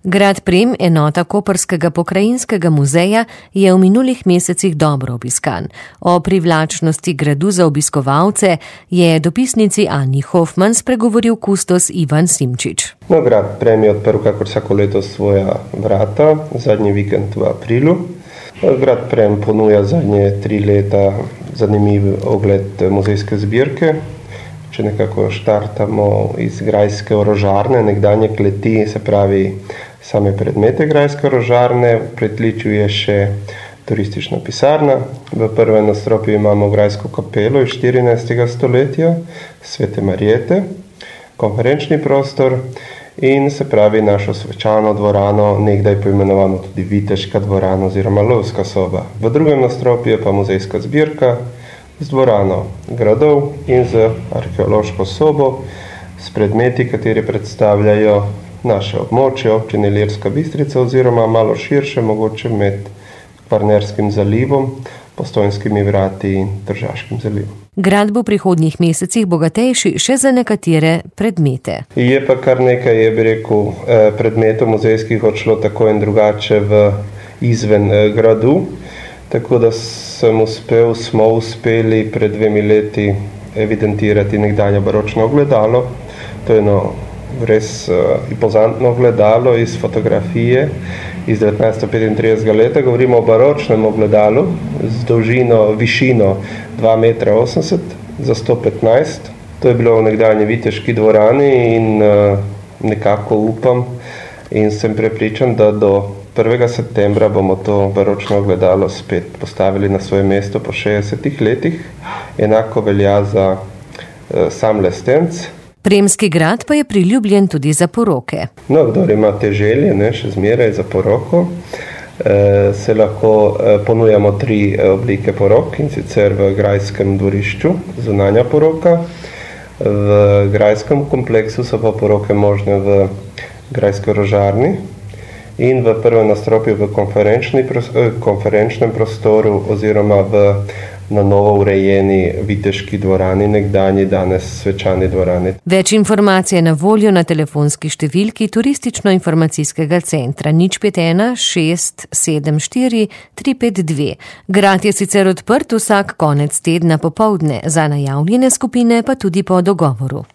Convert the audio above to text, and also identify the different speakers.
Speaker 1: Grad Prem, enota Koprskega pokrajinskega muzeja, je v minulih mesecih dobro obiskan. O privlačnosti gradu za obiskovalce je dopisnici Ani Hofman spregovoril kustos Ivan Simčič.
Speaker 2: Grad Prem je odprl kakor vsako leto svoja vrata, zadnji vikend v aprilu. Grad Prem ponuja zadnje 3 leta zanimiv ogled muzejske zbirke. Če nekako štartamo iz grajske orožarne, nekdanje kleti, se pravi same predmete grajske orožarne, v pritličju je še turistična pisarna. V prvem nadstropju imamo grajsko kapelo iz 14. stoletja, Svete Marjete, konferenčni prostor in se pravi našo svečano dvorano, nekdaj poimenovano tudi Viteška dvorana oziroma lovska soba. V drugem nadstropju pa muzejska zbirka z dvorano gradov in z arheološko sobo s predmeti, kateri predstavljajo naše območje občine Ilirska Bistrica oziroma malo širše, mogoče med Kvarnerskim zalivom, Postojnskimi vrati in Tržaškim zalivom.
Speaker 1: Grad bo v prihodnjih mesecih bogatejši še za nekatere predmete.
Speaker 2: Je pa kar nekaj, predmetov muzejskih odšlo tako in drugače izven gradu. Tako da smo uspeli pred 2 leti evidentirati nekdanje baročno ogledalo. To je eno res impozantno ogledalo iz fotografije iz 1935. leta. Govorimo o baročnem ogledalu z višino 2,80 m za 115. To je bilo v nekdanji Viteški dvorani in nekako upam in sem prepričan, da do 1. septembra bomo to baročno ogledalo spet postavili na svoje mesto po 60 letih. Enako velja za sam lestenc.
Speaker 1: Premski grad pa je priljubljen tudi za poroke.
Speaker 2: Kdor ima te želje, še zmeraj za poroko, se lahko ponujamo 3 oblike porok, in sicer v grajskem dvorišču, zunanja poroka. V grajskem kompleksu so pa poroke možne v grajski orožarni in v prvem nadstropju v konferenčnem prostoru oziroma na novo urejeni Viteški dvorani, nekdanji danes svečani dvorani.
Speaker 1: Več informacij je na voljo na telefonski številki Turistično-informacijskega centra 051 674 352. Grad je sicer odprt vsak konec tedna popoldne, za najavljene skupine pa tudi po dogovoru.